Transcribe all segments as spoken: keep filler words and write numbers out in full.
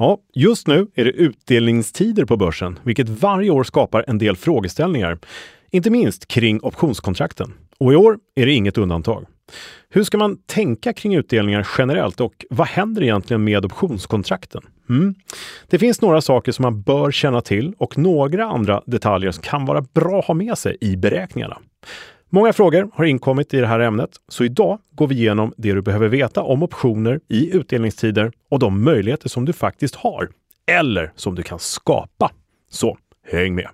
Ja, just nu är det utdelningstider på börsen, vilket varje år skapar en del frågeställningar. Inte minst kring optionskontrakten. Och i år är det inget undantag. Hur ska man tänka kring utdelningar generellt och vad händer egentligen med optionskontrakten? Mm. Det finns några saker som man bör känna till och några andra detaljer som kan vara bra att ha med sig i beräkningarna. Många frågor har inkommit i det här ämnet, så idag går vi igenom det du behöver veta om optioner i utdelningstider och de möjligheter som du faktiskt har eller som du kan skapa. Så häng med!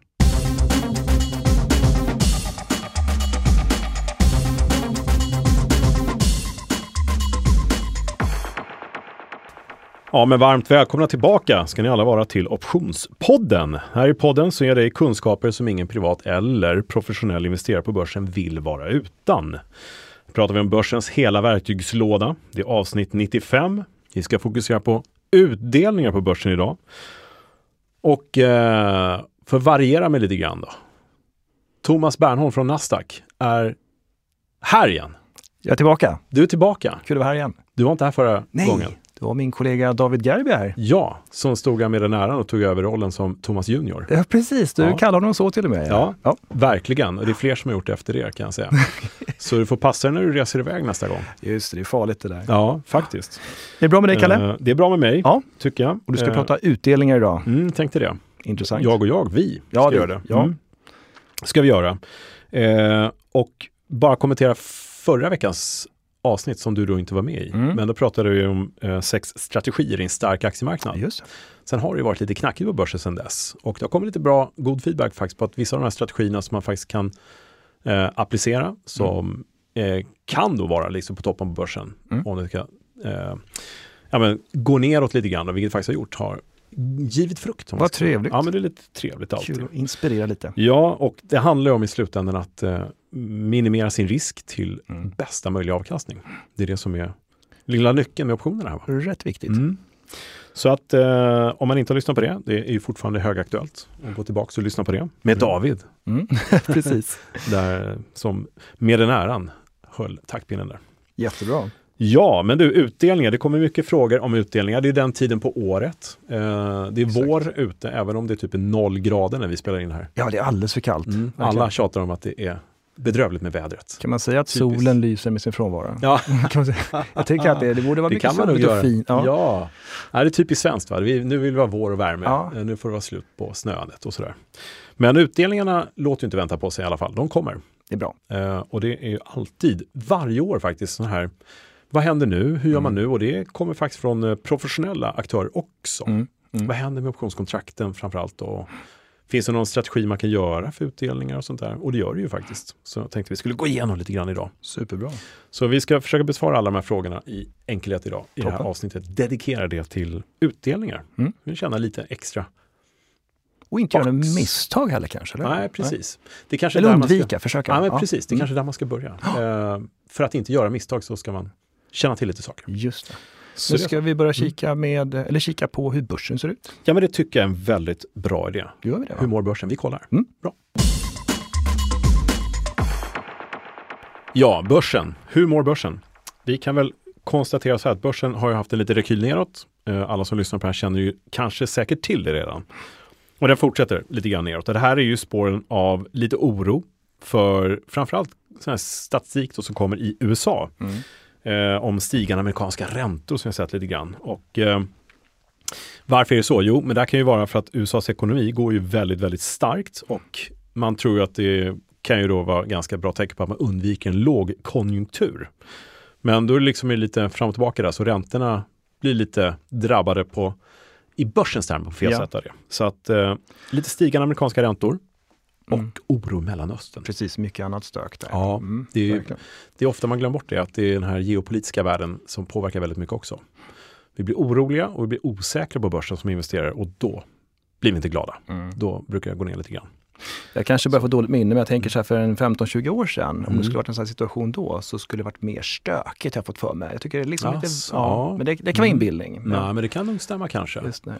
Ja, men varmt välkomna tillbaka ska ni alla vara till Optionspodden. Här i podden så är det kunskaper som ingen privat eller professionell investerare på börsen vill vara utan. Nu pratar vi om börsens hela verktygslåda. Det är avsnitt nittiofem. Vi ska fokusera på utdelningar på börsen idag. Och eh, för att variera med lite grann då. Thomas Bernholm från Nasdaq är här igen. Jag är tillbaka. Du är tillbaka. Kul att vara här igen. Du var inte här förra Nej. gången. Det var min kollega David Gerby här. Ja, som stod jag med den äran och tog över rollen som Thomas Junior. Ja, precis. Du ja. kallar honom så till och med. Ja, ja, verkligen. Och det är fler som har gjort det efter det kan jag säga. Så du får passa dig när du reser iväg nästa gång. Just det, det är farligt det där. Ja, faktiskt. Det är bra med dig, Kalle? Uh, det är bra med mig, ja. tycker jag. Och du ska uh, prata utdelningar idag. Mm, tänkte det. Intressant. Jag och jag, vi ja, ska det, göra det. Ja. Mm. Ska vi göra. Uh, och bara kommentera förra veckans avsnitt som du då inte var med i. Mm. Men då pratade vi om eh, sex strategier i en stark aktiemarknad. Just. Sen har det ju varit lite knackigt på börsen sedan dess. Och det har kommit lite bra, god feedback faktiskt på att vissa av de här strategierna som man faktiskt kan eh, applicera som mm. eh, kan då vara liksom på toppen på börsen. Mm. Om det ska eh, ja, men, gå neråt lite grann, vilket faktiskt har gjort har givit frukt. Vad trevligt. Ja, men det är lite trevligt alltid. Kul att inspirera lite. Ja, och det handlar om i slutändan att eh, minimera sin risk till mm. bästa möjliga avkastning. Det är det som är lilla nyckeln med optionerna här. Va? Rätt viktigt. Mm. Så att eh, om man inte har lyssnat på det, det är ju fortfarande högaktuellt. Och gå tillbaka och lyssna på det. Med mm. David. Mm. Precis. Där, som med den äran höll taktpinnen där. Jättebra. Ja, men du, utdelningar. Det kommer mycket frågor om utdelningar. Det är den tiden på året. Eh, det är Exakt. Vår ute, även om det är typ noll grader när vi spelar in här. Ja, det är alldeles för kallt. Mm. Alla tjatar om att det är bedrövligt med vädret. Kan man säga att Typiskt. Solen lyser med sin frånvaro? Ja. Kan man säga? Jag tycker att det, det borde vara det mycket kan man nog göra. Fint. Ja. Ja. Ja, det är typiskt svenskt. Va? Vi, nu vill vi ha vår och värme. Ja. Nu får det vara slut på snöandet och sådär. Men utdelningarna låter ju inte vänta på sig i alla fall. De kommer. Det är bra. Uh, och det är ju alltid, varje år faktiskt, så här. Vad händer nu? Hur gör man nu? Och det kommer faktiskt från uh, professionella aktörer också. Mm. Mm. Vad händer med optionskontrakten framförallt? Och finns det någon strategi man kan göra för utdelningar och sånt där? Och det gör det ju faktiskt. Så jag tänkte vi skulle gå igenom lite grann idag. Superbra. Så vi ska försöka besvara alla de här frågorna i enkelhet idag. I Toppen. det här avsnittet. Dedikera det till utdelningar. Mm. Vi vill känna lite extra. Och inte göra misstag heller kanske? Eller? Nej, precis. Det kanske eller där undvika, man ska, försöka. Ja, men ja. precis. Det är mm. kanske där man ska börja. Uh, för att inte göra misstag så ska man känna till lite saker. Just det. Så nu ska vi börja kika med, eller kika på hur börsen ser ut. Ja, men det tycker jag är en väldigt bra idé. Gör vi det, va? Hur mår börsen? Vi kollar. Mm. Bra. Ja, börsen. Hur mår börsen? Vi kan väl konstatera så här att börsen har ju haft en lite rekyl neråt. Alla som lyssnar på det här känner ju kanske säkert till det redan. Och den fortsätter lite grann neråt. Det här är ju spåren av lite oro för framförallt sån här statistik då som kommer i U S A. Mm. Eh, om stigande amerikanska räntor som jag sett lite grann. Och eh, varför är det så? Jo, men det kan ju vara för att U S As ekonomi går ju väldigt, väldigt starkt och man tror ju att det kan ju då vara ganska bra tecken på att man undviker en låg konjunktur. Men då är det liksom lite fram och tillbaka där, så räntorna blir lite drabbade på i börsens termer på fel ja. sätt av det. Så att eh, lite stigande amerikanska räntor och mm. oro i Mellanöstern. Precis, mycket annat stök där. Ja, mm, det, är, det är ofta man glömmer bort det, att det är den här geopolitiska världen som påverkar väldigt mycket också. Vi blir oroliga och vi blir osäkra på börsen som investerare och då blir vi inte glada. Mm. Då brukar jag gå ner lite grann. Jag kanske börjar få dåligt minne, men jag tänker så här för en femton tjugo år sedan, om mm. det skulle varit en sån här situation då, så skulle det varit mer stökigt, jag fått för mig. Jag tycker det är liksom alltså, lite, ja, men det, det kan vara inbildning. Men, nej, men det kan nog stämma kanske. Just det, ja.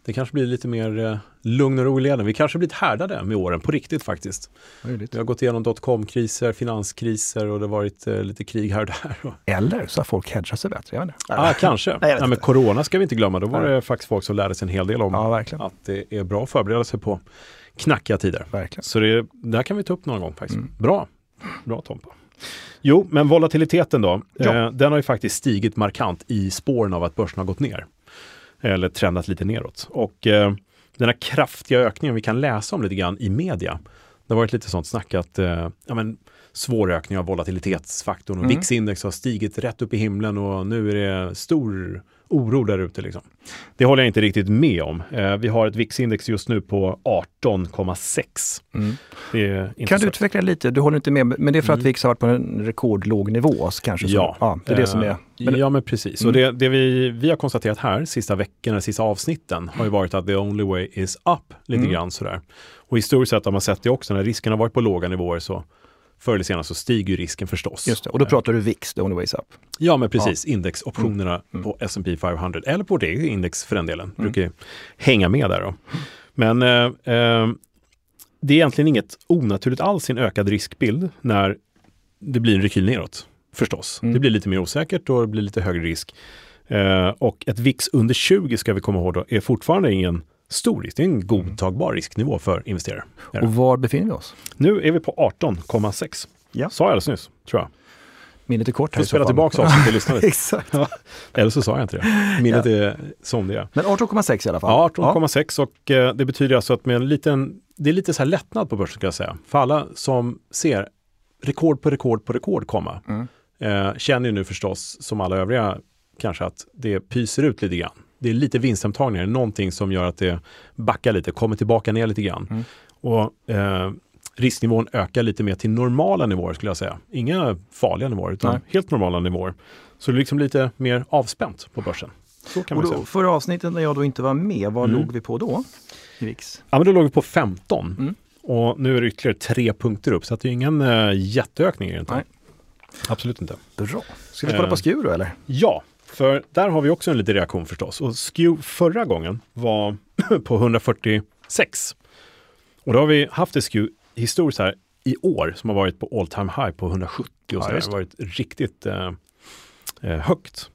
Det kanske blir lite mer eh, lugn och ro i leden. Vi kanske blivit härdade med åren, på riktigt faktiskt. Möjligt. Vi har gått igenom dotcom-kriser, finanskriser och det har varit eh, lite krig här och där. Eller så har folk hedgat sig bättre, jag vet inte. Ja, ah, kanske. Nej, ja, men corona ska vi inte glömma. Då var Nej. det faktiskt folk som lärde sig en hel del om Ja, verkligen. att det är bra att förbereda sig på knackiga tider. Verkligen. Så det där kan vi ta upp någon gång faktiskt. Mm. Bra. Bra Tompa. Jo, men volatiliteten då. Ja. Eh, den har ju faktiskt stigit markant i spåren av att börsen har gått ner. Eller trendat lite neråt. Och eh, den här kraftiga ökningen vi kan läsa om lite grann i media. Det har varit lite sånt snack att eh, ja, men, svår ökning av volatilitetsfaktorn och Mm. V I X-index har stigit rätt upp i himlen och nu är det stor oro där ute. Liksom. Det håller jag inte riktigt med om. Eh, vi har ett V I X-index just nu på arton komma sex. Mm. Det är inte Kan så. du utveckla lite? Du håller inte med, men det är för att Mm. V I X har varit på en rekordlåg nivå så kanske? Så. Ja. ja, det är det som är. Eh, Men, ja, men precis. Mm. Och det, det vi, vi har konstaterat här, sista veckorna, sista avsnitten, har ju varit att the only way is up, lite Mm. grann sådär. Och historiskt sett har man sett det också, när risken har varit på låga nivåer så förr eller senare så stiger ju risken förstås. just det, och då pratar du V I X, the only way is up. Ja, men precis. Indexoptionerna Mm. på S and P femhundra, eller på det index för den delen, Mm. brukar ju hänga med där då. Men eh, eh, det är egentligen inget onaturligt alls i en ökad riskbild när det blir en rekyl neråt, förstås. Mm. Det blir lite mer osäkert och det blir lite högre risk. Eh, och ett V I X under tjugo ska vi komma ihåg då, är fortfarande ingen stor risk. Det är en godtagbar risknivå för investerare. Är det. Och var befinner vi oss? Nu är vi på arton komma sex. Ja. Sa jag alldeles nyss, tror jag. Minnet är kort här Får i så spela fall. tillbaka avsnittet till lyssnare. Exakt. Eller så sa jag inte det. Minnet är som det är. Men arton komma sex i alla fall. Ja, arton komma sex och eh, det betyder alltså att med en liten, det är lite så här lättnad på börsen ska jag säga. För alla som ser rekord på rekord på rekord komma, Mm. eh, känner ju nu förstås som alla övriga kanske att det pyser ut lite grann. Det är lite vinsthemtagningar, någonting som gör att det backar lite, kommer tillbaka ner lite grann. Mm. Och eh, risknivån ökar lite mer till normala nivåer skulle jag säga. Inga farliga nivåer utan Nej. helt normala nivåer. Så det är liksom lite mer avspänt på börsen. Så kan Och man då, säga. förra avsnittet när jag då inte var med, vad Mm. låg vi på då i V I X? Ja, men då låg vi på femton. Mm. Och nu är det ytterligare tre punkter upp. Så att det är ingen uh, jätteökning egentligen. Nej. Absolut inte. Bra. Ska vi kolla Eh. på S K U då eller? Ja, för där har vi också en liten reaktion förstås. Och S K U förra gången var på hundrafyrtiosex. Och då har vi haft S K U historiskt här i år som har varit på all time high på hundrasjuttio. Och Ja, så där. just Det har varit riktigt eh, eh, högt.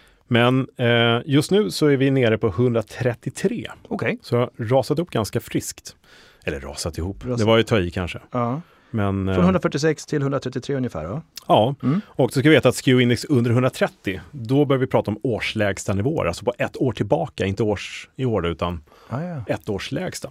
Men eh, just nu så är vi nere på hundratrettiotre. Okej. Så har rasat upp ganska friskt. Eller rasat ihop. Rasat. Det var ju ta i kanske. Ja. Men, Från eh, hundrafyrtiosex till hundratre ungefär va? ja, Mm. och så ska vi veta att S K U-index under hundratrettio, då börjar vi prata om årslägsta nivåer. Alltså på ett år tillbaka, inte års i år utan Ah, ja. ett års lägsta.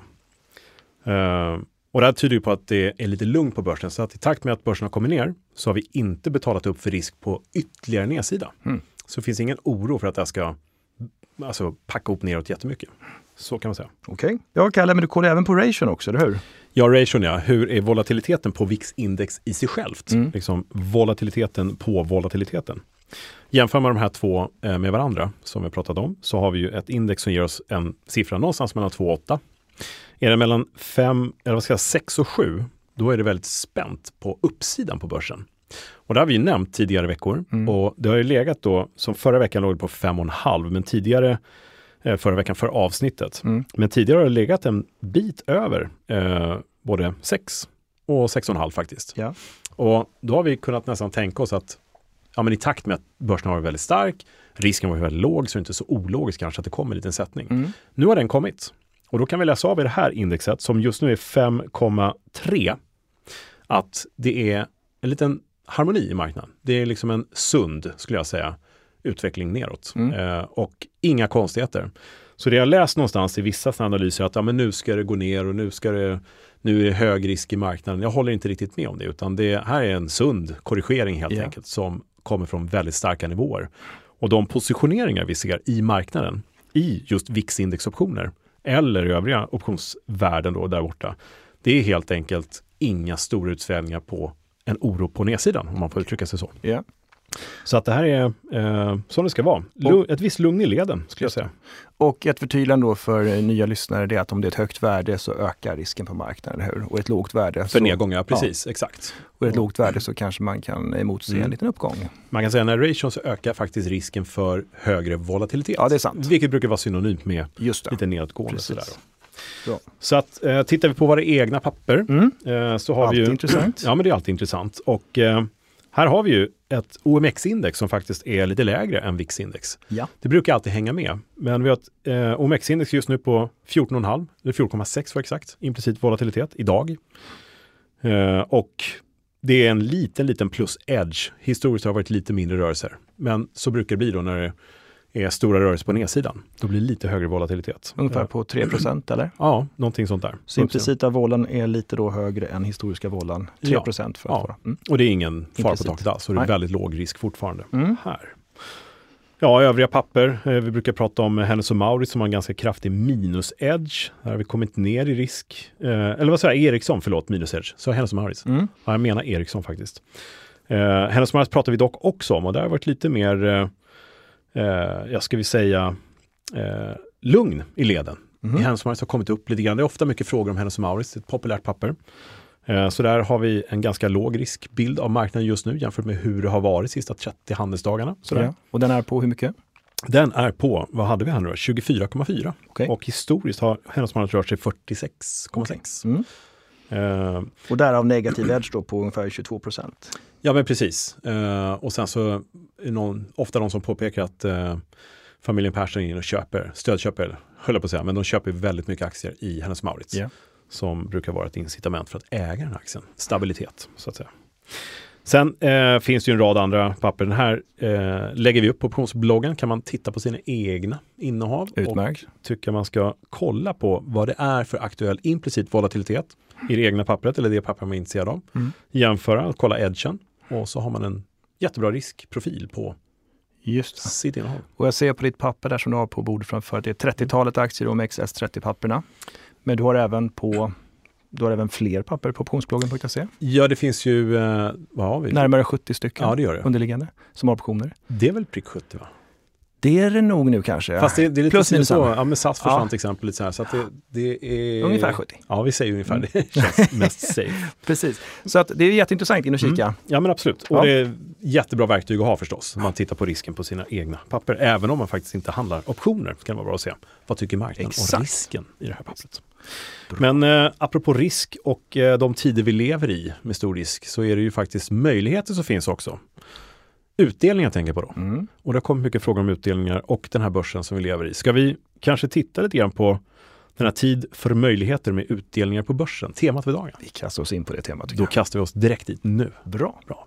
Uh, och det här tyder ju på att det är lite lugnt på börsen. Så att i takt med att börsen har kommit ner så har vi inte betalat upp för risk på ytterligare nedsida. Mm. Så det finns ingen oro för att det här ska alltså, packa upp neråt jättemycket. Så kan man säga. Okej. Ja, Kalle, men du kollar även på ration också, eller hur? Ja, ration ja. Hur är volatiliteten på V I X-index i sig självt? Mm. Liksom volatiliteten på volatiliteten. Jämför man de här två eh, med varandra, som vi pratat om, så har vi ju ett index som ger oss en siffra någonstans mellan två och åtta. Är det mellan fem, eller vad ska jag säga, sex och sju, då är det väldigt spänt på uppsidan på börsen. Och det har vi ju nämnt tidigare veckor. Mm. Och det har ju legat då, som förra veckan låg det på fem och en halv, men tidigare eh, förra veckan för avsnittet. Mm. Men tidigare har det legat en bit över eh, både sex och sex och en halv faktiskt. Ja. Och då har vi kunnat nästan tänka oss att ja, men i takt med att börsen har varit väldigt stark, risken var väldigt låg, så det är inte så ologiskt kanske att det kommer en liten sättning. Mm. Nu har den kommit. Och då kan vi läsa av i det här indexet som just nu är fem komma tre att det är en liten harmoni i marknaden. Det är liksom en sund, skulle jag säga, utveckling neråt. Mm. Eh, och inga konstigheter. Så det jag läst någonstans i vissa analyser att ja, men nu ska det gå ner och nu ska det nu är det hög risk i marknaden. Jag håller inte riktigt med om det, utan det här är en sund korrigering helt Yeah. enkelt som kommer från väldigt starka nivåer. Och de positioneringar vi ser i marknaden i just V I X-indexoptioner eller övriga optionsvärden då där borta, det är helt enkelt inga stora utsvängningar på en oro på nedsidan, om man får uttrycka sig så. Ja. Så att det här är eh, som det ska vara. Lu- ett visst lugn i leden, skulle jag säga. Och ett förtydligande då för nya lyssnare, det är att om det är ett högt värde så ökar risken på marknaden, eller hur? Och ett lågt värde. För så, nedgångar, precis, ja. Exakt. Och ett lågt värde så kanske man kan emotse mm. en liten uppgång. Man kan säga att när ration så ökar faktiskt risken för högre volatilitet. Ja, det är sant. Vilket brukar vara synonymt med Just det. lite nedåtgående. Sådär då. Bra. Så att eh, tittar vi på våra egna papper mm. eh, så har alltid vi ju... intressant. Ja, men det är alltid intressant. Och eh, här har vi ju ett O M X-index som faktiskt är lite lägre än V I X-index. Ja. Det brukar alltid hänga med. Men vi har ett eh, O M X-index just nu på fjorton komma fem, eller fjorton komma sex för exakt, implicit volatilitet idag. Eh, och det är en liten, liten plus edge. Historiskt har det varit lite mindre rörelser. Men så brukar det bli då när det är stora rörelser på nedsidan. Då blir det lite högre volatilitet. Ungefär på tre procent eller? Ja, någonting sånt där. Så implicita volan är lite då högre än historiska volan. tre procent för att ja. vara. Mm. Och det är ingen fara på taket alls. Så det är väldigt låg risk fortfarande mm. här. Ja, övriga papper. Eh, vi brukar prata om Hennes och Mauritz som har en ganska kraftig minus-edge. Här har vi kommit ner i risk. Eh, eller vad säger jag? Ericsson, förlåt, minus-edge. Så Hennes och Mauritz. Mm. Ja, jag menar Ericsson faktiskt. Eh, Hennes och Mauritz pratar vi dock också om. Och det har varit lite mer... Eh, Eh, jag ska vi säga eh, lugn i leden. Mm. I Hennes och Mauritz har kommit upp lite grann. Det är ofta mycket frågor om Hennes och Mauritz. Det är ett populärt papper. Eh, så där har vi en ganska låg riskbild av marknaden just nu jämfört med hur det har varit sista trettio handelsdagarna. Ja. Och den är på hur mycket? Den är på, vad hade vi här nu då? tjugofyra komma fyra. Okay. Och historiskt har Hennes och Mauritz rört sig fyrtiosex komma sex. Okay. Mm. Eh, och därav negativ edge då på ungefär tjugotvå procent. Ja, men precis. Uh, och sen så är någon, ofta de som påpekar att uh, familjen Persson in och köper, stödköper, höll jag på att säga, men de köper väldigt mycket aktier i Hennes och Mauritz. Yeah. Som brukar vara ett incitament för att äga den här aktien. Stabilitet, så att säga. Sen uh, finns det ju en rad andra papper. Den här uh, lägger vi upp på optionsbloggen. Kan man titta på sina egna innehav. Utmärkt. Och tycker man ska kolla på vad det är för aktuell implicit volatilitet i det egna pappret eller det papper man är intresserad av. Mm. Jämföra, kolla edgen. Och så har man en jättebra riskprofil på Just det. sitt innehåll. Och jag ser på ditt papper där som du har på bordet framför, det är trettiotalet aktier om X S trettio-papperna. Men du har även på du har även fler papper på optionsbloggen punkt se. Ja, det finns ju eh, vad har vi? Närmare sjuttio stycken ja, det gör det. underliggande som har optioner. Det är väl prick sjuttio, va? Det är det nog nu kanske. Fast det, det är lite plus minus så. Ja, men S A S försvann ja. till exempel lite så här. Så att det, det är... Ungefär sjuttio. Ja, vi säger ungefär. Mm. Det känns mest safe. Precis. Så att det är jätteintressant in och kika. Mm. Ja, men absolut. Och ja. Det är jättebra verktyg att ha förstås. Om man tittar på risken på sina egna papper. Även om man faktiskt inte handlar optioner. Kan det vara bra att se. Vad tycker marknaden Exakt. om risken i det här pappret? Bra. Men eh, apropå risk och eh, de tider vi lever i med stor risk så är det ju faktiskt möjligheter som finns också. Utdelningar tänker jag på då. Mm. Och det har kommit mycket frågor om utdelningar och den här börsen som vi lever i. Ska vi kanske titta lite grann på den här tid för möjligheter med utdelningar på börsen? Temat för dagen. Vi kastar oss in på det temat. Då jag. kastar vi oss direkt dit nu. Bra. Bra.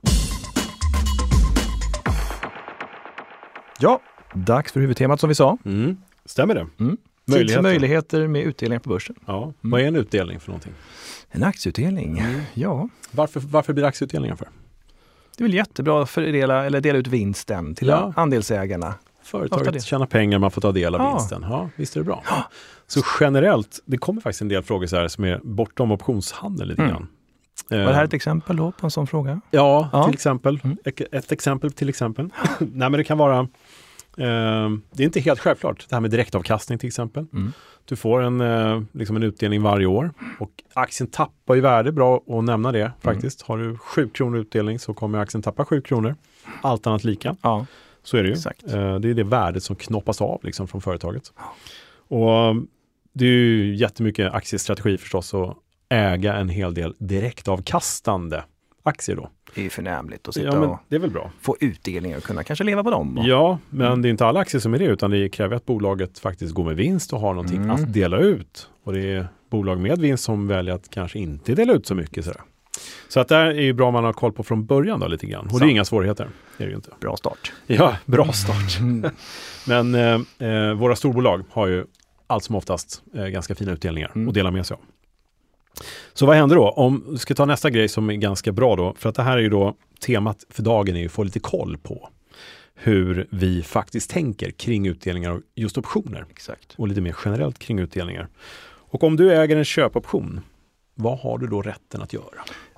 Ja, dags för huvudtemat som vi sa. Mm. Stämmer det? Mm. Möjligheter. möjligheter med utdelningar på börsen. Ja. Mm. Vad är en utdelning för någonting? En aktieutdelning? Mm. Ja. Varför, varför blir det aktieutdelningar för? Det är väl jättebra att fördela, eller dela ut vinsten till ja. andelsägarna. Företaget tjänar pengar, man får ta del av ja. vinsten. Ja, visst är det bra. Ja. Så generellt, det kommer faktiskt en del frågor så här som är bortom optionshandel lite mm. grann. Var det här ett exempel då på en sån fråga? Ja, ja. till exempel. Mm. Ett, ett exempel till exempel. Nej, men det kan vara eh, det är inte helt självklart. Det här med direktavkastning till exempel. Mm. Du får en, eh, liksom en utdelning varje år och aktien tappar ju värde, bra att nämna det faktiskt. Mm. Har du sju kronor utdelning så kommer aktien tappa sju kronor. Allt annat lika. Ja. Så är det ju. Exakt. Eh, det är det värdet som knoppas av liksom, från företaget. Ja. Och det är ju jättemycket aktiestrategi förstås att äga en hel del direktavkastande aktier då. Det är ju förnämligt att sitta ja, men och det är väl bra. Få utdelningar och kunna kanske leva på dem. Och... Ja, men mm. det är inte alla aktier som är det utan det kräver att bolaget faktiskt går med vinst och har någonting mm. att dela ut. Och det är bolag med vinst som väljer att kanske inte dela ut så mycket. Sådär. Så att det är ju bra om man har koll på från början då lite grann. Och det är inga svårigheter. Det är det ju inte. Bra start. Ja, bra start. Men eh, våra storbolag har ju allt som oftast eh, ganska fina utdelningar mm. att dela med sig av. Så vad händer då? Om vi ska ta nästa grej som är ganska bra då. För att det här är ju då temat för dagen är ju att få lite koll på hur vi faktiskt tänker kring utdelningar och just optioner. Exakt. Och lite mer generellt kring utdelningar. Och om du äger en köpoption, vad har du då rätten att göra?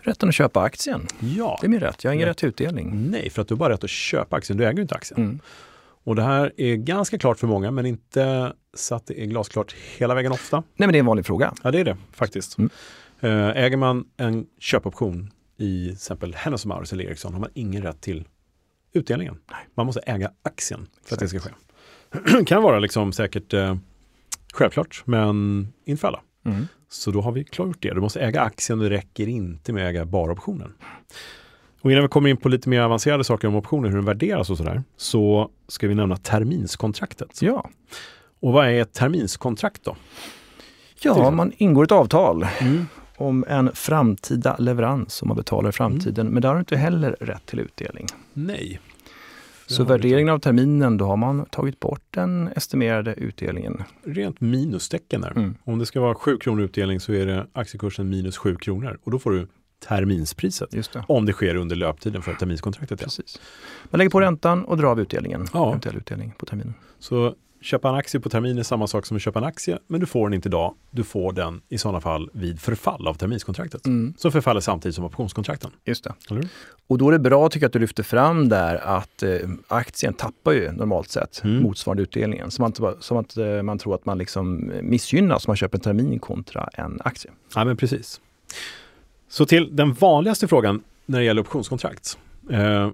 Rätten att köpa aktien. Ja. Det är min rätt. Jag har ingen Nej. rätt till utdelning. Nej, för att du har bara rätt att köpa aktien. Du äger ju inte aktien. Mm. Och det här är ganska klart för många, men inte så att det är glasklart hela vägen ofta. Nej, men det är en vanlig fråga. Ja, det är det faktiskt. Mm. Äger man en köpoption i till exempel Hennes och Mauritz eller Ericsson har man ingen rätt till utdelningen. Nej. Man måste äga aktien för Exakt. Att det ska ske. Det kan vara liksom säkert eh, självklart, men inte för alla. Mm. Så då har vi klargjort det. Du måste äga aktien och det räcker inte med att äga bara optionen. Och innan vi kommer in på lite mer avancerade saker om optioner, hur den värderas och sådär, så ska vi nämna terminskontraktet. Ja. Och vad är ett terminskontrakt då? Ja, man ingår ett avtal mm. om en framtida leverans som man betalar i framtiden, mm. men där har du inte heller rätt till utdelning. Nej. Så värderingen av terminen, då har man tagit bort den estimerade utdelningen. Rent minustecken där. Mm. Om det ska vara sju kronor utdelning så är det aktiekursen minus sju kronor. Och då får du terminspriset. Just det. Om det sker under löptiden för terminskontraktet. Precis. Man lägger på räntan och drar av utdelningen. Ja. Eventuell utdelning på terminen. Så köpa en aktie på termin är samma sak som att köpa en aktie, men du får den inte idag. Du får den i sådana fall vid förfall av terminskontraktet. Mm. Så förfaller samtidigt som optionskontrakten. Just det. Eller? Och då är det bra tycker jag att du lyfter fram där att eh, aktien tappar ju normalt sett mm. motsvarande utdelningen. Så man, så att eh, man tror att man liksom missgynnas om man köper en termin kontra en aktie. Ja, men precis. Så till den vanligaste frågan när det gäller optionskontrakt. Eh,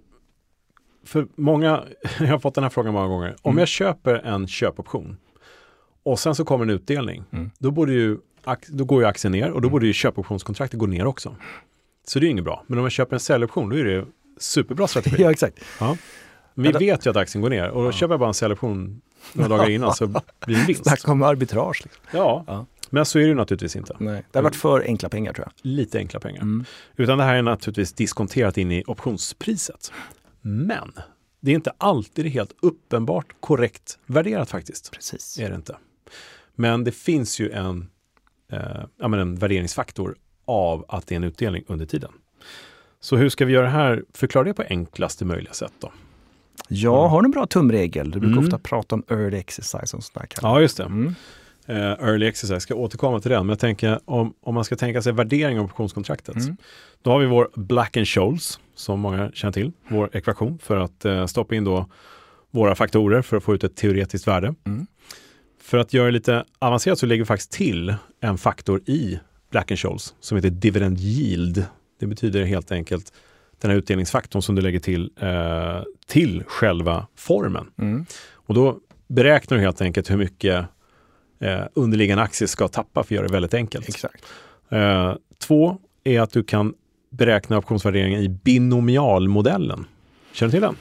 För många, jag har fått den här frågan många gånger. Om Mm. jag köper en köpoption och sen så kommer en utdelning, Mm. då, borde ju, då går ju aktien ner och då borde ju köpoptionskontraktet gå ner också. Så det är inget bra. Men om jag köper en säljoption, då är det superbra strategi. Ja, exakt. Ja. Vi Ja, då- vet ju att aktien går ner och då Ja. köper jag bara en säljoption några dagar innan så blir det en vinst. Snacka om arbitrage. Liksom. Ja, Ja. men så är det ju naturligtvis inte. Nej, det har varit för enkla pengar tror jag. Lite enkla pengar. Mm. Utan det här är naturligtvis diskonterat in i optionspriset. Men det är inte alltid det helt uppenbart korrekt värderat faktiskt. Precis. Är det inte. Men det finns ju en, eh, ja, men en värderingsfaktor av att det är en utdelning under tiden. Så hur ska vi göra det här? Förklara det på enklaste möjliga sätt då. Jag har en bra tumregel. Du brukar Mm. ofta prata om early exercise och sånt där. Ja, just det. Mm. Eh, early exercise, jag ska återkomma till den. Men jag tänker om, om man ska tänka sig värdering av optionskontraktet. Mm. Då har vi vår Black and Scholes, som många känner till. Vår ekvation för att eh, stoppa in då våra faktorer för att få ut ett teoretiskt värde. Mm. För att göra det lite avancerat så lägger vi faktiskt till en faktor i Black and Scholes som heter dividend yield. Det betyder helt enkelt den här utdelningsfaktorn som du lägger till, eh, till själva formen. Mm. Och då beräknar du helt enkelt hur mycket eh, underliggande aktier ska tappa för att göra det väldigt enkelt. Exakt. Eh, två är att du kan beräkna optionsvärderingen i binomialmodellen. Känner du till den?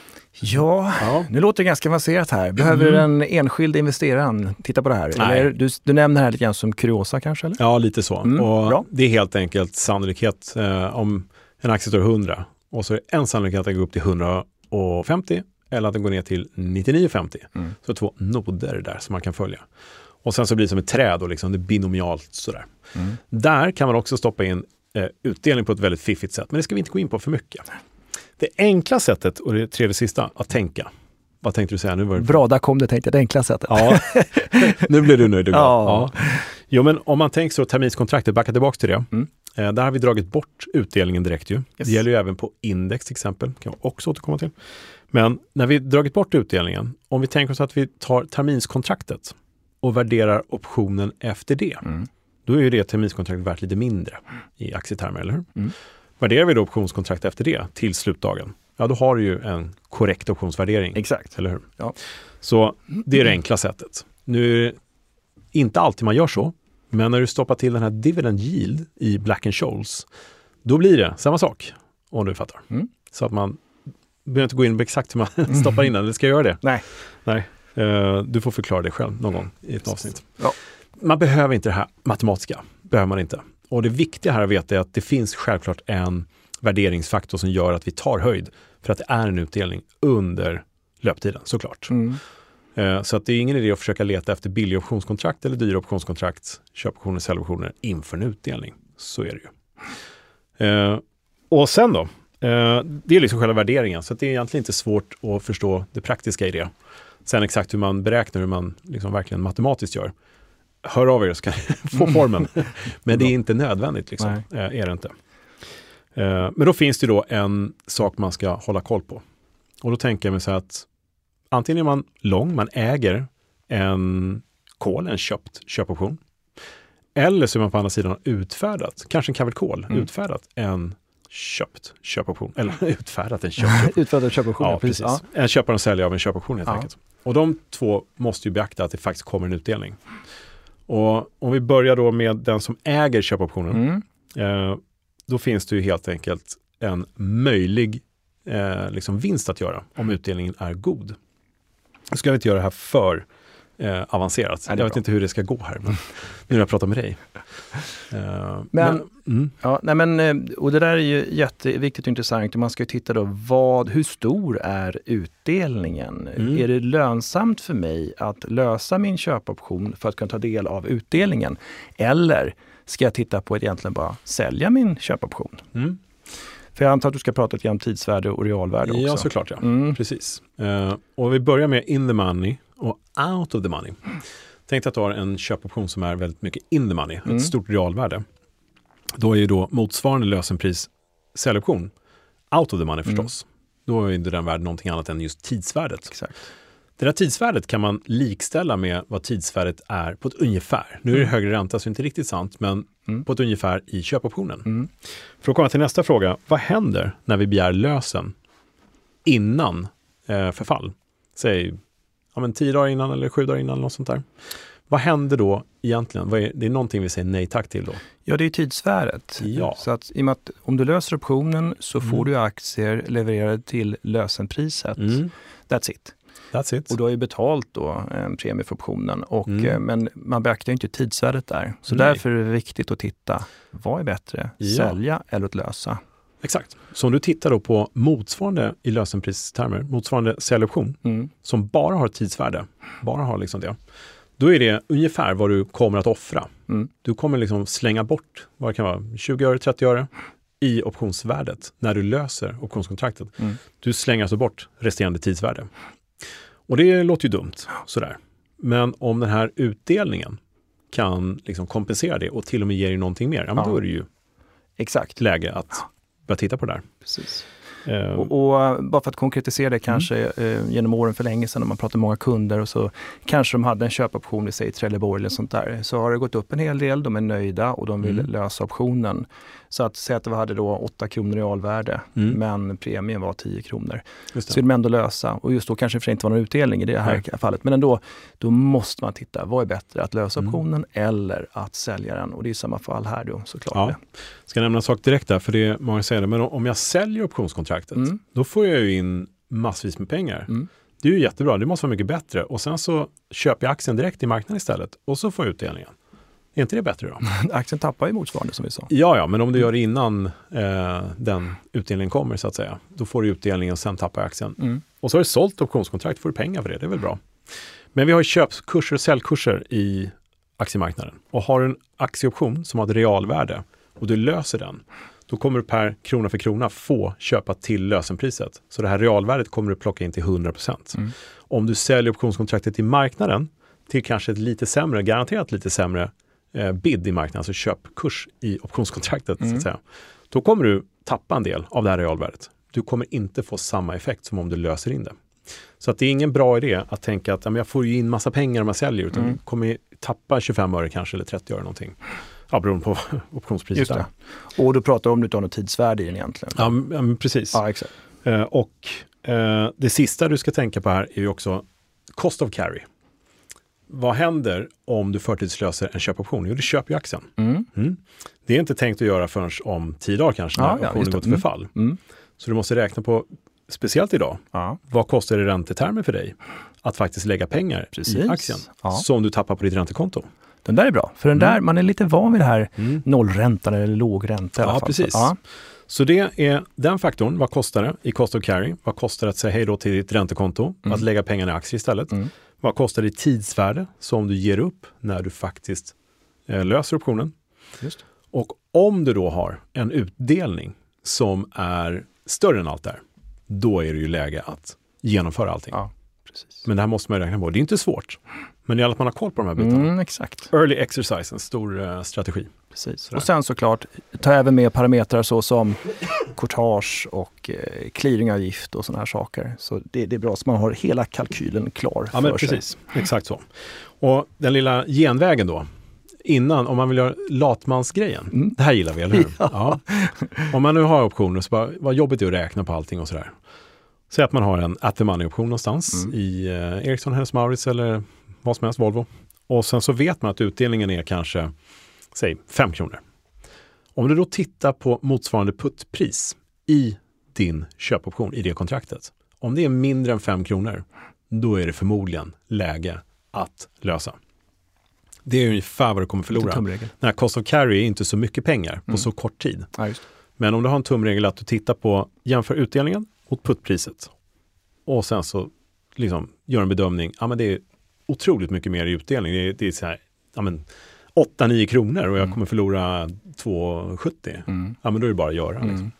Ja, Ja. nu låter det ganska avancerat här. Behöver Mm. den enskilda investeraren titta på det här? Nej. Eller, du, du nämner det här lite grann som kuriosa kanske? Eller? Ja, lite så. Mm, och bra. det är helt enkelt sannolikhet eh, om en aktie står hundra och så är det en sannolikhet att den går upp till hundrafemtio eller att den går ner till nittionio femtio. Mm. Så två noder där som man kan följa. Och sen så blir det som ett träd och liksom det är binomialt sådär. Mm. Där kan man också stoppa in eh, utdelning på ett väldigt fiffigt sätt. Men det ska vi inte gå in på för mycket. Det enkla sättet och det tredje sista att tänka. Vad tänkte du säga? Nu var det... Bra, där kom det tänkte jag, det enkla sättet. Ja, nu blir du nöjd och glad. Ja. Ja. Jo, men om man tänker så terminskontraktet, backa tillbaka till det. Mm. Eh, där har vi dragit bort utdelningen direkt ju. Yes. Det gäller ju även på index till exempel. Kan jag också återkomma till. Men när vi dragit bort utdelningen, om vi tänker oss att vi tar terminskontraktet och värderar optionen efter det, Mm. då är ju det terminskontraktet värt lite mindre i aktietermer, eller hur? Mm. Värderar vi då optionskontrakt efter det till slutdagen, ja då har du ju en korrekt optionsvärdering. Exakt. Eller hur? Ja. Så det är det enkla sättet. Nu är det inte alltid man gör så, men när du stoppar till den här dividend yield i Black and Scholes, då blir det samma sak, om du fattar. Mm. Så att man behöver inte gå in på exakt hur man stoppar in den, eller ska jag göra det? Nej. Nej. Uh, du får förklara det själv någon gång i ett avsnitt. Ja. Man behöver inte det här matematiska, behöver man inte. Och det viktiga här att veta är att det finns självklart en värderingsfaktor som gör att vi tar höjd för att det är en utdelning under löptiden, såklart. Mm. Uh, så att det är ingen idé att försöka leta efter billiga optionskontrakt eller dyra optionskontrakt, köpoptioner, säljoptioner inför en utdelning. Så är det ju. Uh, och sen då, uh, det är liksom själva värderingen, så att det är egentligen inte svårt att förstå det praktiska i det. Sen exakt hur man beräknar, hur man liksom verkligen matematiskt gör. Hör av er så kan ni få formen. Men det är inte nödvändigt, liksom. Uh, är det inte. Eh, men då finns det då en sak man ska hålla koll på. Och då tänker jag mig så här att antingen är man lång, man äger en call, en köpt köpoption. Eller så är man på andra sidan utfärdat, kanske en Capital Call, mm. utfärdat en köpt köpoption. Eller utfärdat en köpoption. utfärdat köpoption, ja, precis. Ja. En köpare och säljare av en köpoption helt ja. enkelt. Och de två måste ju beakta att det faktiskt kommer en utdelning. Och om vi börjar då med den som äger köpoptionen. Mm. Eh, då finns det ju helt enkelt en möjlig eh, liksom vinst att göra om utdelningen är god. Nu ska vi inte göra det här för eh, avancerat. Jag vet bra. inte hur det ska gå här, men nu när jag pratar med dig. Eh, men, men, mm. ja, nej men, och det där är ju jätteviktigt och intressant. Man ska ju titta då, vad, hur stor är utdelningen? Mm. Är det lönsamt för mig att lösa min köpoption för att kunna ta del av utdelningen? Eller ska jag titta på att egentligen bara sälja min köpoption? Mm. För jag antar att du ska prata lite om tidsvärde och realvärde också. Ja, såklart ja. Mm. Precis. Uh, och vi börjar med in the money och out of the money. Tänk att du har en köpoption som är väldigt mycket in the money, mm. ett stort realvärde. Då är ju då motsvarande lösenpris säljoption out of the money förstås. Mm. Då är inte den värd någonting annat än just tidsvärdet. Exakt. Det där tidsvärdet kan man likställa med vad tidsvärdet är på ett ungefär. Nu är det högre ränta så inte riktigt sant, men mm. på ett ungefär i köpoptionen. Mm. För att komma till nästa fråga, vad händer när vi begär lösen innan eh, förfall? Säg ja, men tio dagar innan eller sju dagar innan eller något sånt där. Vad händer då egentligen? Vad är, det är någonting vi säger nej tack till då. Ja, det är tidsvärdet. Ja. Så att, i och med att om du löser optionen så mm. får du aktier levererade till lösenpriset. Mm. That's it. That's it. Och du har ju betalt då en premie för optionen. Och, mm. Men man beaktar ju inte tidsvärdet där. Så Nej. därför är det viktigt att titta. Vad är bättre? Ja. Sälja eller att lösa? Exakt. Så om du tittar då på motsvarande i lösenpristermer, motsvarande säljoption mm. som bara har tidsvärde, bara har liksom det. Då är det ungefär vad du kommer att offra. Mm. Du kommer liksom slänga bort vad det kan vara, tjugo öre, trettio öre i optionsvärdet när du löser optionskontraktet. Mm. Du slänger alltså bort resterande tidsvärde. Och det låter ju dumt, sådär. Men om den här utdelningen kan liksom kompensera det och till och med ge dig någonting mer, ja, men ja. då är det ju Exakt. läge att börja titta på det där. Precis. Uh, och, och bara för att konkretisera det kanske mm. uh, genom åren för länge sedan när man pratar med många kunder och så kanske de hade en köpoption i sig i Trelleborg eller sånt där. Så har det gått upp en hel del, de är nöjda och de vill mm. lösa optionen. Så att säga att det hade då åtta kronor i realvärde mm. men premien var tio kronor. Så vill de ändå lösa och just då kanske det inte var någon utdelning i det här Nej. fallet. Men ändå, då måste man titta, vad är bättre? Att lösa mm. optionen eller att sälja den? Och det är i samma fall här då såklart. Ja. Ska jag nämna en sak direkt där, för det är många säger det, men om jag säljer optionskontraktet mm. då får jag ju in massvis med pengar. Mm. Det är ju jättebra, det måste vara mycket bättre. Och sen så köper jag aktien direkt i marknaden istället och så får jag utdelningen. Är inte det bättre då? Aktien tappar ju motsvarande som vi sa. Ja, ja, men om du gör det innan eh, den utdelningen kommer så att säga, då får du utdelningen och sen tappar aktien. Mm. Och så har du sålt optionskontrakt, får du pengar för det, det är väl bra. Men vi har ju köpkurser och säljkurser i aktiemarknaden. Och har du en aktieoption som har ett realvärde och du löser den, då kommer du per krona för krona få köpa till lösenpriset. Så det här realvärdet kommer du plocka in till hundra procent. Mm. Om du säljer optionskontraktet i marknaden till kanske ett lite sämre, garanterat lite sämre eh, bid i marknaden, alltså köpkurs i optionskontraktet mm. så att säga. Då kommer du tappa en del av det här realvärdet. Du kommer inte få samma effekt som om du löser in det. Så att det är ingen bra idé att tänka att ja, men jag får ju in massa pengar om jag säljer, utan mm. du kommer tappa tjugofem öre kanske eller trettio öre någonting. Ja, beroende på optionspriset. Just det. Där. Och du pratar om du inte har något tidsvärde i den egentligen. Ja, men precis. Ja, exakt. Uh, och uh, det sista du ska tänka på här är ju också cost of carry. Vad händer om du förtidslöser en köpoption? Jo, du köper ju aktien. Mm. Mm. Det är inte tänkt att göra förrän om tio dagar kanske när ja, optionen ja, går till förfall. Mm. Mm. Så du måste räkna på, speciellt idag, ja. vad kostar det räntetermer för dig att faktiskt lägga pengar Precis. i aktien ja. som du tappar på ditt räntekonto? Den där är bra, för den där, mm. man är lite van vid det här mm. nollräntan eller lågränta i alla ja, fall. Precis. Ja, precis. Så det är den faktorn, vad kostar det i cost of carry? Vad kostar det att säga hej då till ditt räntekonto? Mm. Att lägga pengarna i aktier istället. Mm. Vad kostar det i tidsvärde som du ger upp när du faktiskt eh, löser optionen? Just. Och om du då har en utdelning som är större än allt där, då är det ju läge att genomföra allting. Ja, Precis. Men det här måste man räkna på. Det är inte svårt. Men det är att man har koll på de här bitarna. Mm, exakt. Early exercise, en stor uh, strategi. Precis. Sådär. Och sen såklart, ta även med parametrar så som courtage och eh, clearingavgift och sådana här saker. Så det, det är bra så man har hela kalkylen klar ja, för men sig. Precis, exakt så. Och den lilla genvägen då, innan, om man vill göra latmansgrejen. Mm. Det här gillar vi, eller hur? Ja. Ja. Om man nu har optioner så bara, vad jobbigt det är att räkna på allting och sådär. Säg att man har en at the money-option någonstans mm. i eh, Ericsson, Hennes Mauritz eller vad som helst, Volvo. Och sen så vet man att utdelningen är kanske, säg, fem kronor. Om du då tittar på motsvarande puttpris i din köpoption i det kontraktet. Om det är mindre än fem kronor, då är det förmodligen läge att lösa. Det är ungefär vad du kommer förlora. Den här cost of carry är inte så mycket pengar på mm. så kort tid. Ja, just. Men om du har en tumregel att du tittar på, jämför utdelningen mot puttpriset. Och sen så liksom gör en bedömning. Ja, men det är otroligt mycket mer i utdelning. Det är, det är så här, ja men åtta nio kronor och jag kommer förlora två sjuttio. Mm. Ja, men då är det bara att göra. Liksom. Mm.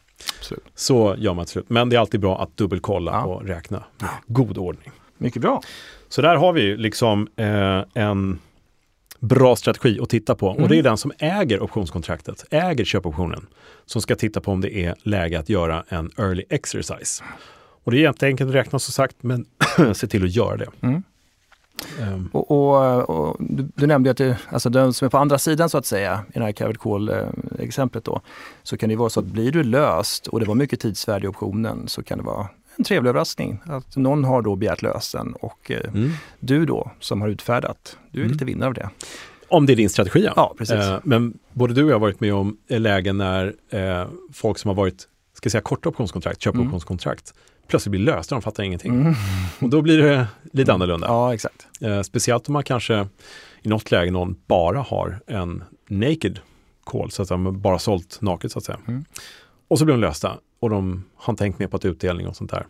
Så gör man till slut. Men det är alltid bra att dubbelkolla ja. och räkna. God ordning. Mycket bra. Så där har vi liksom eh, en bra strategi att titta på. Mm. Och det är den som äger optionskontraktet, äger köpoptionen, som ska titta på om det är läge att göra en early exercise. Och det är jätteenkelt att räkna som sagt, men se till att göra det. Mm. Um. Och, och, och du, du nämnde att det, alltså den som är på andra sidan så att säga, i det här covered call-exemplet då, så kan det vara så att blir du löst och det var mycket tidsvärde i optionen, så kan det vara en trevlig överraskning att någon har då begärt lösen och mm. du då som har utfärdat, du är mm. lite vinnare av det. Om det är din strategi, ja. Ja, precis. Eh, men både du och jag har varit med om lägen när eh, folk som har varit, ska jag säga, korta optionskontrakt, köpoptionskontrakt, mm. plötsligt blir lösta, de fattar ingenting. Mm. Och då blir det lite mm. annorlunda. Ja, exakt. Eh, speciellt om man kanske i något läge någon bara har en naked call, så att de bara sålt naket så att säga. Mm. Och så blir de lösta och de har inte tänkt mer på att utdelning och sånt där.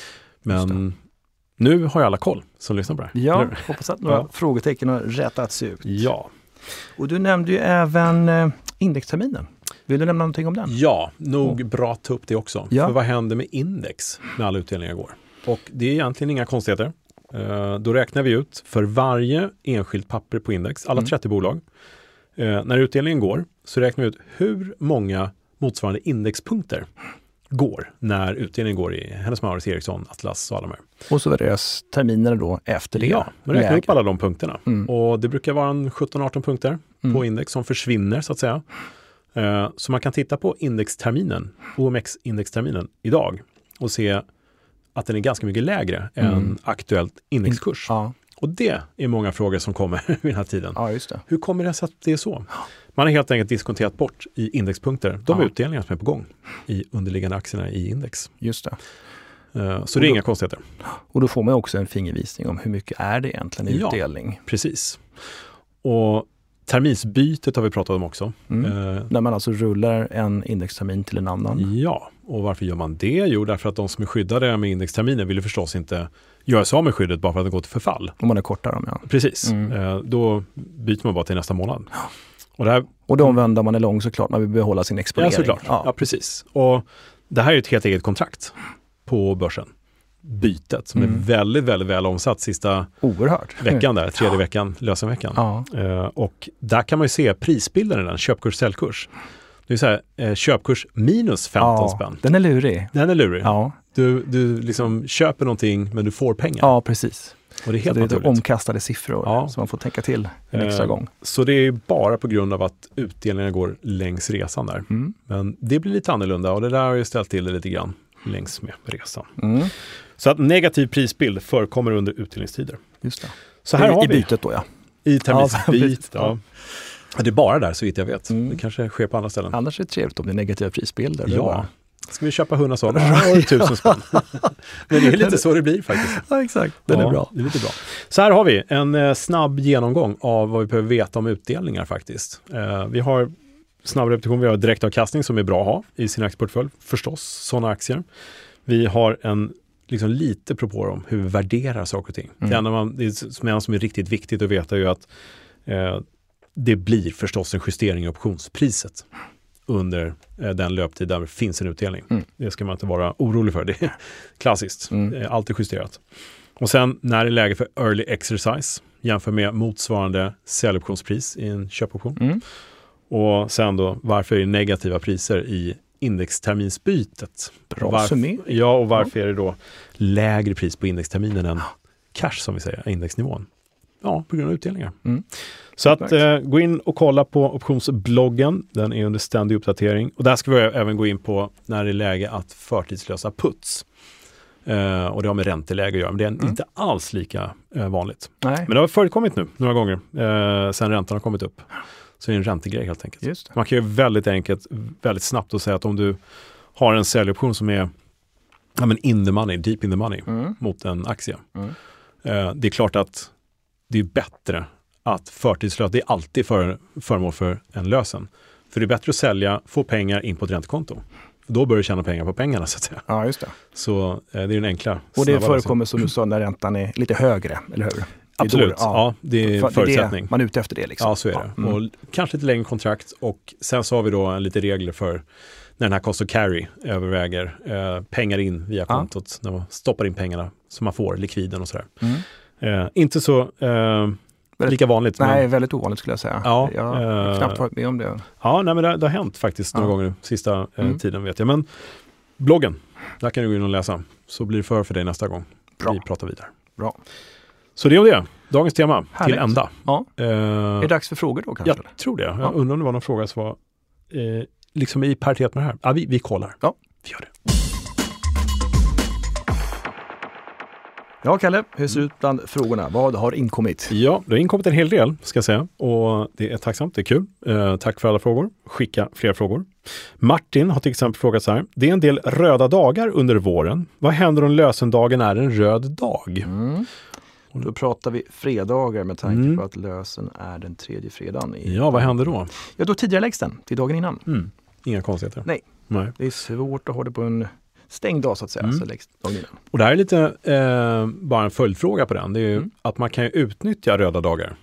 Men nu har ju alla koll som lyssnar på det här. Ja, hoppas att några ja. frågetecken har rättats ut. Ja. Och du nämnde ju även eh, indexterminen. Vill du nämna någonting om den? Ja, nog oh. bra att ta upp det också. Ja. För vad händer med index när alla utdelningar går? Och det är egentligen inga konstigheter. Uh, då räknar vi ut för varje enskilt papper på index, alla trettio mm. bolag. Uh, när utdelningen går så räknar vi ut hur många motsvarande indexpunkter går när utdelningen går i Hennes Mauritz, Ericsson, Atlas och alla de här. Och så värderas terminerna då efter det. Ja, man räknar upp alla de punkterna. Mm. Och det brukar vara en sjutton arton punkter mm. på index som försvinner så att säga. Uh, så man kan titta på indexterminen, O M X-indexterminen idag och se att den är ganska mycket lägre mm. än aktuellt indexkurs. In, ja. Och det är många frågor som kommer vid den här tiden. Ja, just det. Hur kommer det sig att det är så? Man har helt enkelt diskonterat bort i indexpunkter de ja. utdelningar som är på gång i underliggande aktierna i index. Just det. Uh, så och det är då, inga konstigheter. Och då får man också en fingervisning om hur mycket är det egentligen i ja, utdelning. Precis. Och terminsbytet har vi pratat om också. Mm. Uh, När man alltså rullar en indextermin till en annan. Ja, och varför gör man det? Jo, därför att de som är skyddade med indexterminer vill förstås inte göra sig av med skyddet bara för att det går till förfall. Om man är kortare dem, ja. Precis. Mm. Uh, då byter man bara till nästa månad. Och, det här, och då omvänder man är lång såklart, man vill behålla sin exponering. Ja, såklart. Ja. ja, precis. Och det här är ett helt eget kontrakt på börsen. Bytet som mm. är väldigt, väldigt väl omsatt sista Oerhört. veckan där, tredje ja. veckan, lösenveckan. Ja. Uh, och där kan man ju se prisbilden i den, köpkurs, säljkurs. Det är så här, eh, köpkurs minus femton ja, spänn. Den är lurig. Den är lurig. Ja. Du, du liksom köper någonting men du får pengar. Ja, precis. Och det är helt så det är omkastade siffror ja. som man får tänka till en extra eh, gång. Så det är bara på grund av att utdelningarna går längs resan där. Mm. Men det blir lite annorlunda och det där har ju ställt till det lite grann längs med resan. Mm. Så att negativ prisbild förekommer under utdelningstider. Just det. Så här I, har i vi. bytet då, ja. I terminsbyt, ja. ja. Det är bara där så vitt jag vet. Mm. Det kanske sker på andra ställen. Annars är det trevligt om det är negativa prisbilder. Ja. Bara... Ska vi köpa hundra sådana? Ja, tusen spänn. Men det är lite så det blir faktiskt. Ja, exakt. Den ja, är bra. Det är lite bra. Så här har vi en eh, snabb genomgång av vad vi behöver veta om utdelningar faktiskt. Eh, vi har snabb repetition, vi har direktavkastning som är bra att ha i sin aktieportfölj. Förstås, sådana aktier. Vi har en liksom lite propå om hur vi värderar saker och ting. Mm. Det enda man, det som är, som är riktigt viktigt att veta är ju att eh, det blir förstås en justering i optionspriset under eh, den löptid där det finns en utdelning. Mm. Det ska man inte vara orolig för. Det är klassiskt. Mm. Det är alltid justerat. Och sen när det är läge för early exercise, jämför med motsvarande säljoptionspris i en köpoption. Mm. Och sen då, varför är det negativa priser i indexterminsbytet? Bra Varf- summering. Ja, och varför är det då lägre pris på indexterminen än cash, som vi säger, indexnivån? Ja, på grund av utdelningar. Mm. Så att eh, gå in och kolla på optionsbloggen. Den är under ständig uppdatering. Och där ska vi även gå in på när det är läge att förtidslösa puts. Uh, och det har med ränteläge att göra, men det är mm. inte alls lika uh, vanligt. Nej. Men det har förekommit nu några gånger uh, sen räntan har kommit upp. Så det är en räntegrej helt enkelt. Just det. Man kan ju väldigt enkelt, väldigt snabbt att säga att om du har en säljoption som är ja, men in the money, deep in the money mm. mot en aktie. Mm. Uh, det är klart att det är bättre att förtidslösa, det är alltid för, föremål för en lösen. För det är bättre att sälja, få pengar in på ett räntekonto. Då börjar du tjäna pengar på pengarna, så att säga. Ja, just det. Så eh, det är den enkla. Och det förekommer som du sa när räntan är lite högre, eller hur? Absolut, då, ja. ja. Det är en förutsättning. Det är man är ute efter det liksom. Ja, så är det. Ja. Mm. Och kanske lite längre kontrakt. Och sen så har vi då lite regler för när den här cost of carry överväger eh, pengar in via kontot. Ja. När man stoppar in pengarna som man får, likviden och sådär. Mm. Eh, inte så... Eh, Väldigt, lika vanligt. Nej, men, väldigt ovanligt skulle jag säga. Ja, jag har äh, knappt varit med om det. Ja, nej, men det, det har hänt faktiskt några ja. gånger sista eh, mm. tiden vet jag. Men bloggen, där kan du gå in och läsa. Så blir det för för dig nästa gång. Bra. Vi pratar vidare. Bra. Så det är det. Dagens tema. Härligt. Till ända. Ja. Eh, är det dags för frågor då kanske? Jag eller? tror det. Jag ja. undrar om det var någon fråga som var eh, liksom i paritet med det här. Ja, vi, vi kollar. Ja. Vi gör det. Ja, Kalle, hur ser det ut bland frågorna? Vad har inkommit? Ja, det har inkommit en hel del, ska jag säga. Och det är tacksamt, det är kul. Eh, tack för alla frågor. Skicka fler frågor. Martin har till exempel frågat så här. Det är en del röda dagar under våren. Vad händer om lösendagen är en röd dag? Mm. Och då pratar vi fredagar med tanke mm. på att lösen är den tredje fredagen. I ja, vad händer då? Ja, då tidigare läggs den till dagen innan. Mm. Inga konstigheter. Nej. Nej, det är svårt att ha det på en stängd dag så att säga. Mm. Så läggs dagen innan. Och det här är lite eh, bara en följdfråga på den. Det är ju mm. att man kan ju utnyttja röda dagar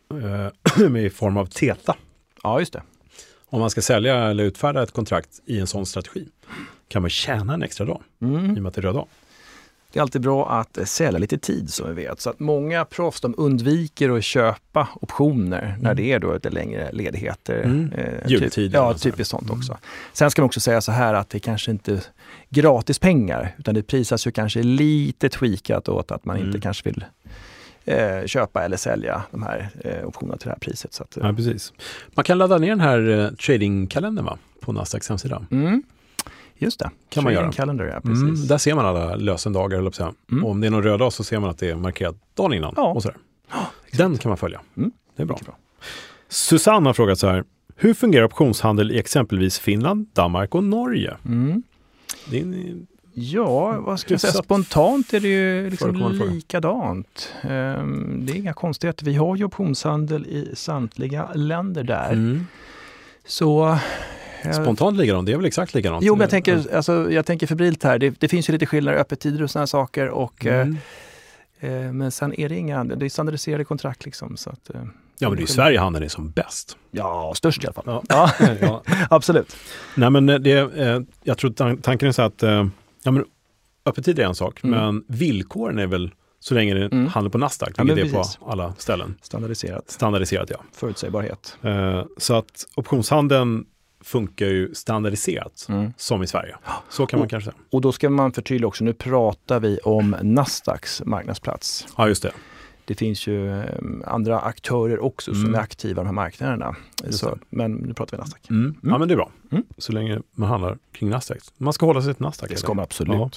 eh, med i form av teta. Ja, just det. Om man ska sälja eller utfärda ett kontrakt i en sån strategi kan man tjäna en extra dag mm. i och med att det är röd dag. Det är alltid bra att sälja lite tid som vi vet. Så att många proffs de undviker att köpa optioner mm. när det är då lite längre ledigheter. Mm. Eh, Jultid. Typ, ja, typiskt sånt mm. också. Sen ska man också säga så här att det kanske inte är gratis pengar utan det prisas ju kanske lite tweakat åt att man mm. inte kanske vill eh, köpa eller sälja de här eh, optionerna till det här priset. Så att, eh. ja, precis. Man kan ladda ner den här eh, tradingkalendern va? På Nasdaqs hemsida. Mm. Just det. Kan man göra. Calendar, ja, precis. Mm, där ser man alla lösendagar. Eller så mm. och om det är någon röd dag så ser man att det är markerat dagen innan. Ja. Och sådär. Den kan man följa. Mm. Det är bra. bra. Susanne har frågat så här. Hur fungerar optionshandel i exempelvis Finland, Danmark och Norge? Mm. Det är en, ja, vad ska jag säga? Spontant är det ju liksom likadant. Um, det är inga konstigheter. Vi har ju optionshandel i samtliga länder där. Mm. Så... Spontant likadant, det är väl exakt likadant? Jo, men jag tänker, alltså, jag tänker febrilt här. Det, det finns ju lite skillnader, öppettider och sådana saker. Och, mm. eh, men sen är det inga, det är standardiserade kontrakt liksom. Så att, eh, ja, men det är ju Sverige handeln är som bäst. Ja, störst i alla fall. Ja, ja. ja. Absolut. Nej, men det, eh, jag tror tan- tanken är så att eh, ja, men öppettider är en sak, mm. men villkoren är väl så länge det mm. handlar på Nasdaq, vilket ja, det är på alla ställen. Standardiserat. Standardiserat, ja. Förutsägbarhet. Eh, så att optionshandeln funkar ju standardiserat mm. som i Sverige. Så kan man och, kanske säga. Och då ska man förtydliga också, nu pratar vi om Nasdaqs marknadsplats. Ja, just det. Det finns ju um, andra aktörer också mm. som är aktiva i de här marknaderna. Så, men nu pratar vi Nasdaq. Mm. Mm. Ja, men det är bra. Mm. Så länge man handlar kring Nasdaq. Man ska hålla sig till Nasdaq. Det ska man absolut. Ja.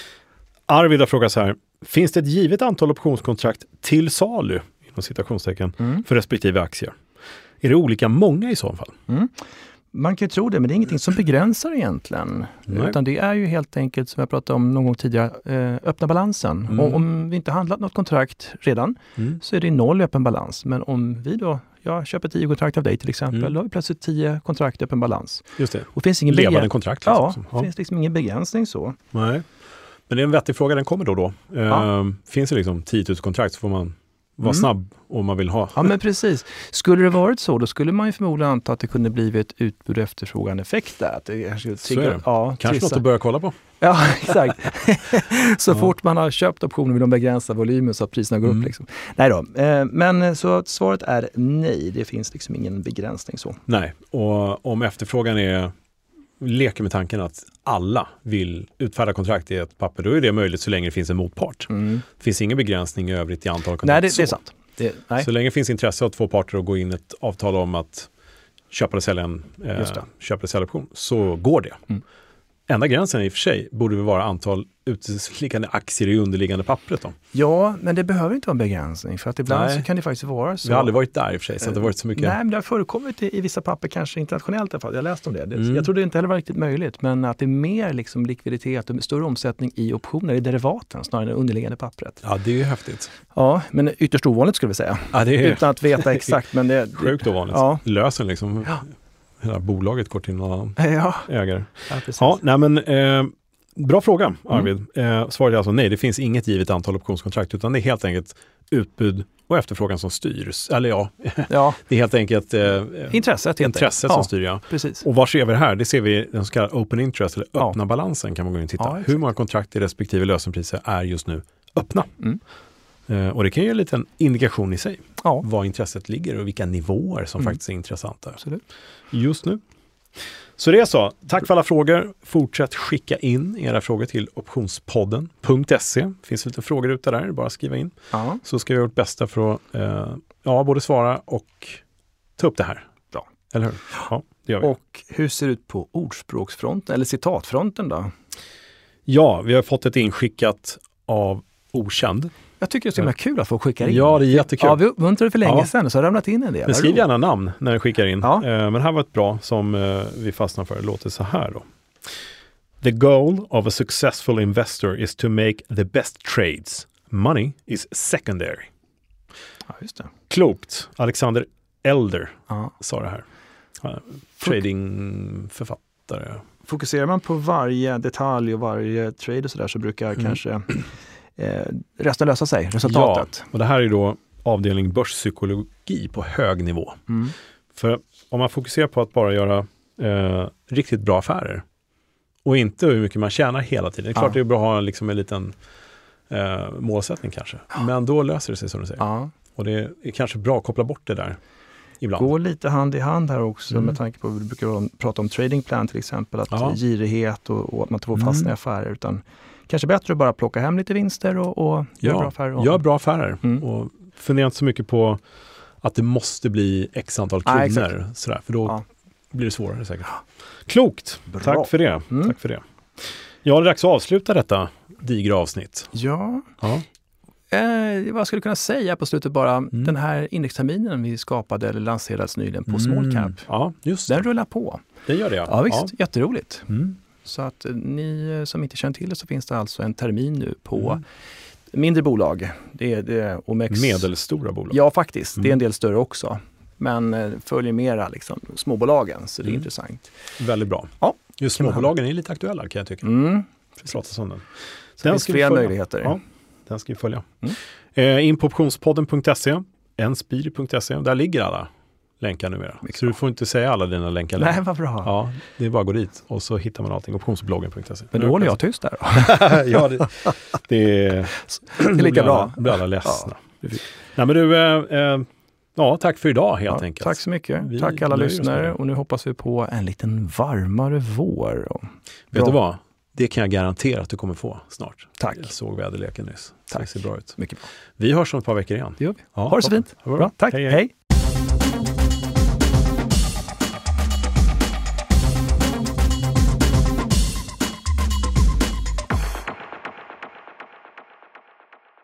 Arvid har frågat så här. Finns det ett givet antal optionskontrakt till salu inom citationstecken mm. för respektive aktier? Är det olika många i så fall? Mm. Man kan ju tro det, men det är ingenting som begränsar egentligen. Nej. Utan det är ju helt enkelt, som jag pratade om någon gång tidigare, eh, öppna balansen. Mm. Och om vi inte handlat något kontrakt redan mm. så är det noll öppen balans. Men om vi då, jag köper tio kontrakt av dig till exempel, mm. då har vi plötsligt tio kontrakt öppen balans. Just det. Och finns ingen levande kontrakt. Liksom. Ja, det ja. finns liksom ingen begränsning så. Nej. Men det är en vettig fråga, den kommer då då. Ja. Uh, finns det liksom tio tusen kontrakt så får man vara Mm. snabb om man vill ha. Ja, men precis. Skulle det varit så, då skulle man ju förmodligen anta att det kunde blivit ett utbud och efterfrågan effekt där. Att det kanske Så är det. ja, Kanske trissa. något att börja kolla på. Ja, exakt. så Ja. fort man har köpt optioner vill de begränsa volymen så att priserna går Mm. upp. Liksom. Nej då, eh, men så att svaret är nej. Det finns liksom ingen begränsning så. Nej, och om efterfrågan är leker med tanken att alla vill utfärda kontrakt i ett papper, då är det möjligt så länge det finns en motpart. Mm. Det finns ingen begränsning i övrigt i antal kontrakt. Nej, det, så. det är sant. Det, nej. Så länge det finns intresse av två parter att gå in ett avtal om att köpa eller sälja en eh, Just det. köpa eller säljoption, så går det. Mm. Enda gränsen i och för sig borde väl vara antal utliggande aktier i underliggande pappret då. Ja, men det behöver inte vara en begränsning för att ibland Nej. så kan det faktiskt vara så. Vi har aldrig varit där i och för sig, så att det har varit så mycket. Nej, men det har förekommit i, i vissa papper, kanske internationellt i alla fall. Jag har läst om det. det Mm. Jag tror det inte heller var riktigt möjligt, men att det är mer liksom likviditet och större omsättning i optioner, i derivaten, snarare än underliggande pappret. Ja, det är ju häftigt. Ja, men ytterst ovanligt skulle vi säga. Ja, det är Utan att veta exakt, men det... sjukt ovanligt. Ja. Lösen liksom. Ja. Hela bolaget går till någon annan Ja, ägare. ja precis. Ja, nej men eh, bra fråga Arvid. Eh, svaret är alltså nej, det finns inget givet antal optionskontrakt, utan det är helt enkelt utbud och efterfrågan som styrs. Eller ja, Ja, det är helt enkelt eh, intresset helt intresset enkelt. som Ja, styr. Ja. precis. Och var ser vi det här? Det ser vi den så kallade open interest, eller Ja. öppna balansen kan man gå in och titta. Ja, exakt. Hur många kontrakt i respektive lösenpriser är just nu öppna? Mm. Eh, och det kan ge en liten indikation i sig, Ja, var intresset ligger och vilka nivåer som Mm. faktiskt är intressanta absolut. just nu. Så det är så. Tack för alla frågor. Fortsätt skicka in era frågor till optionspodden punkt se. Det finns lite frågor ute där, bara skriva in. Ja, Så ska vi göra vårt bästa för att eh, ja, både svara och ta upp det här. Bra. Eller hur? Ja, det gör vi. och hur ser det ut på ordspråksfronten, eller citatfronten då? Ja, vi har fått ett inskickat av okänd. Jag tycker det är så himla kul att få skicka in. Ja, det är jättekul. Ja, vi uppmuntrade för länge Ja. sedan så har det ramlat in en del. Men skriv gärna namn när ni skickar in. Ja. Eh, men här var ett bra som eh, vi fastnar för. Det låter så här då. The goal of a successful investor is to make the best trades. Money is secondary. Ja, just det. Klokt. Alexander Elder Ja. sa det här. Uh, tradingförfattare. Fokuserar man på varje detalj och varje trade och sådär så brukar Mm. kanske eh, resten lösa sig, resultatet. Ja, och det här är då avdelning börspsykologi på hög nivå. Mm. För om man fokuserar på att bara göra eh, riktigt bra affärer och inte hur mycket man tjänar hela tiden. Det är klart Ja. det är bra att ha liksom en liten eh, målsättning kanske. Men då löser det sig som du säger. Ja. Och det är kanske bra att koppla bort det där ibland. Går lite hand i hand här också Mm. med tanke på att vi brukar om- prata om trading plan till exempel. Att Ja. girighet och, och att man inte får fastna Mm. i affärer. Utan kanske bättre att bara plocka hem lite vinster och, och göra bra affärer. Och, Gör bra affärer. Mm. Och fundera inte så mycket på att det måste bli x antal Nej, kronor. Sådär, för då Ja. blir det svårare säkert. Klokt! Bra. Tack för det. Mm. Tack för det. Ja, det är dags att avsluta detta digra avsnitt. Ja, Ja. eh, vad skulle jag kunna säga på slutet bara. Mm. Den här indexterminen vi skapade eller lanserades nyligen på small cap. Ja, just det. Den rullar på. Det gör det. Ja, visst, jätteroligt. Mm. Så att eh, ni eh, som inte känner till det så finns det alltså en termin nu på Mm. mindre bolag. Det är, det är Omex. Medelstora bolag. Ja, faktiskt. Det är Mm. en del större också. Men eh, följer mera liksom, småbolagen, så det är Mm. intressant. Väldigt bra. Ja. Just Kan man småbolagen är lite aktuella kan jag tycka. Mm. Det pratas om den. Så det finns ska vi fler följa. möjligheter. Ja, den ska vi följa. Mm. Eh, in på optionspodden punkt se, enspiri punkt se. Där ligger alla länkar numera. Mycket Så bra. du får inte säga alla dina länkar. Nej, längre. vad bra. Ja, det är bara att gå dit och så hittar man allting. optionsbloggen punkt se. Men då håller jag tyst där. Då. ja, det, det, är, Det är lika blir bra. alla, blir alla ledsna. Nej, men du, eh, eh, ja, tack för idag helt Ja, enkelt. tack så mycket. Vi tack alla nöjer oss lyssnare. med det. Och nu hoppas vi på en liten varmare vår. Och Vet bra. du vad? Det kan jag garantera att du kommer få snart. Tack. Jag såg väderleken nyss. Så Tack. det ser bra ut. Mycket bra. Vi hörs om ett par veckor igen. Det gör vi. Ja, Ha det så toppen. fint. Ha det Bra. Tack. Hej, hej. hej.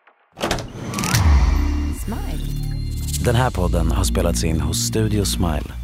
Den här podden har spelats in hos Studio Smile.